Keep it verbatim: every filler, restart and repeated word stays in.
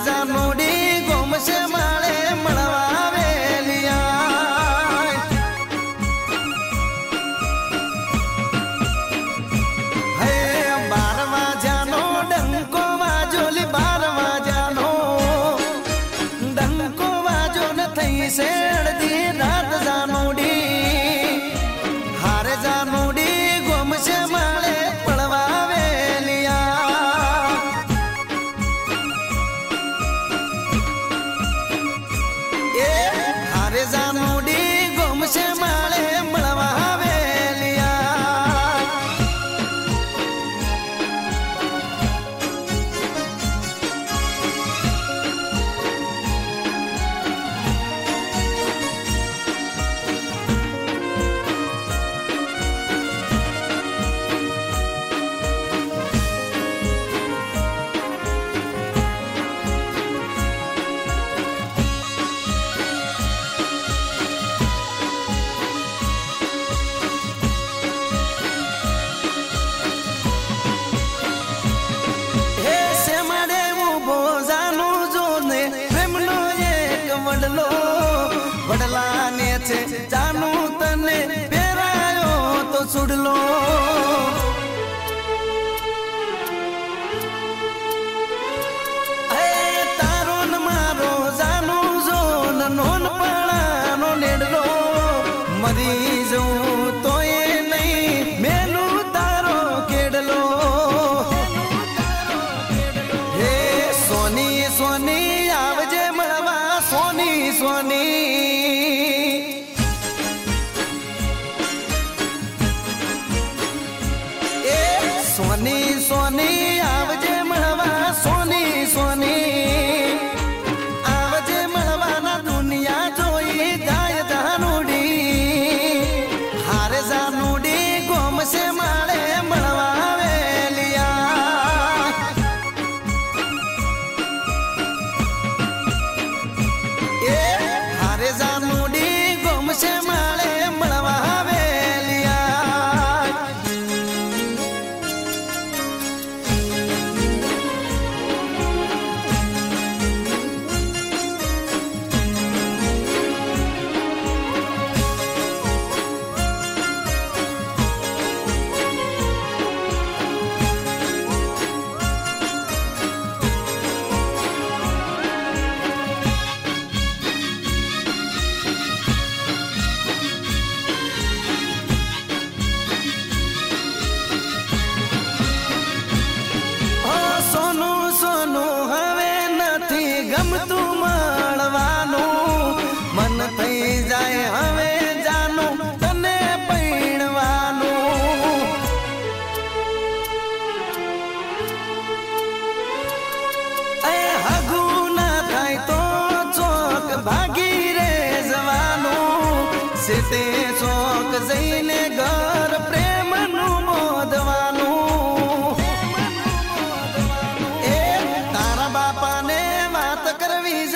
जानूडी गोम से माळे मळवावेलिया हे बारवा जानो डंको वाजोली बारवा जानो डंको वाजो न थई से अड़दी रात जानूडी हारे जानूडी गोम से माळे पड़वावेलिया ए हारे जानूडी गोम से माळे मळवावेलिया वडलो वडला ने छे जानू तने पेरायो तो सुडलो ए तारो न मारो जानू जो नोन पणानो नेडलो मरी जाऊं तो ये नहीं मेलू तारो केडलो हे सोनी सोनी आवजे मळवा सोनी सोनी ए सोनी सोनी आवजे मळवा सोनी सोनी आवजे मळवा ना दुनिया जोई जाय जानूडी हारे जानूडी गोम से माळे मळवावेलिया ए हारे जानूडी गोम से माळे मळवावेलिया गमतू मळवानू मन थई जाए हवे जानू तने पीणवानू ए हगू ना थाय तो चोक भागी रे जवानू सीते चोक जईने घर प्रेमनु मोदवानू ए तारा बापा ने करवी